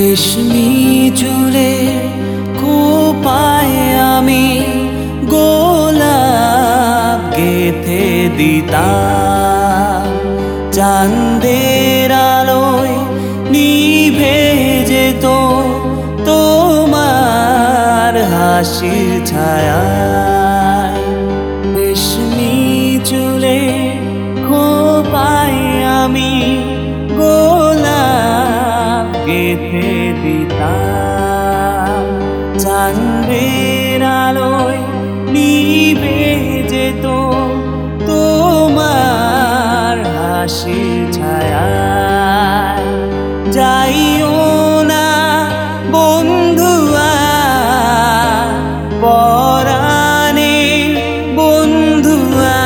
রেশমি চুলে খোপায় আমি গোলাপ গেথে দিতাম, চাঁদের আলোয় নিভে যেত তোমার হাসির ছায়ায়। রেশমি চুলে খোপায় আমি গোলাপ গেথে দিতাম, চাঁদের আলোয় নিভে যেত তোমার হাসির ছায়ায়। যাইও না বন্ধুয়া পরাণে বন্ধুয়া,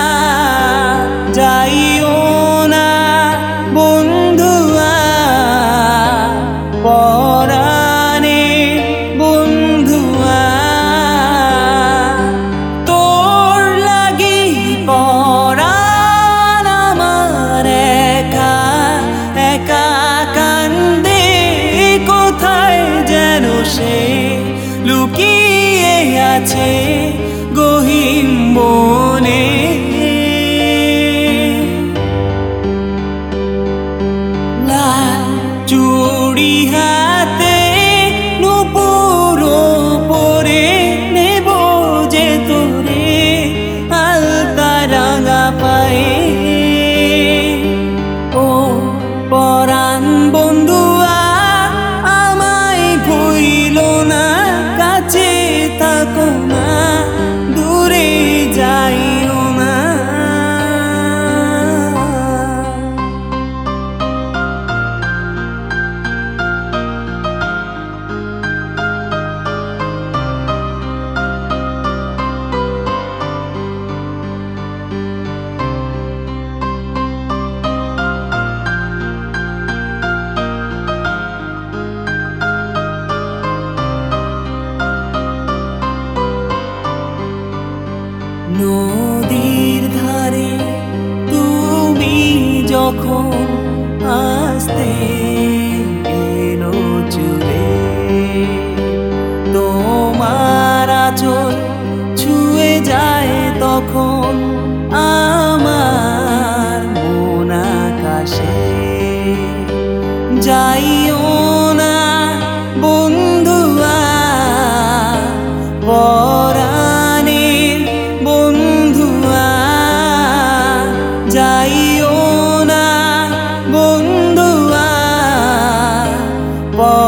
যাইও না বন্ধুয়া পরাণে বন্ধুয়া। তোর লাগি পরাণ আমার একা একা কান্দে, কোথায় যেন সে লুকিয়ে আছে গহীন বনে। লাল চুড়ি হাতে নূপুর পরে নেব যে তোরে আলতা রাঙা পায়ে। ও পরাণ বন্ধুয়া আমায় ভুইল না, কাছে থাকো না দূরে যাইও না। নদীর ধারে তুমি যখন আসতে এলো চুলে, তোমার আঁচল ছুঁয়ে যায় তখন আমার মন আকাশে। যাইও না বন্ধুয়া পরাণের বন্ধুয়া, যাইও না বন্ধুয়া।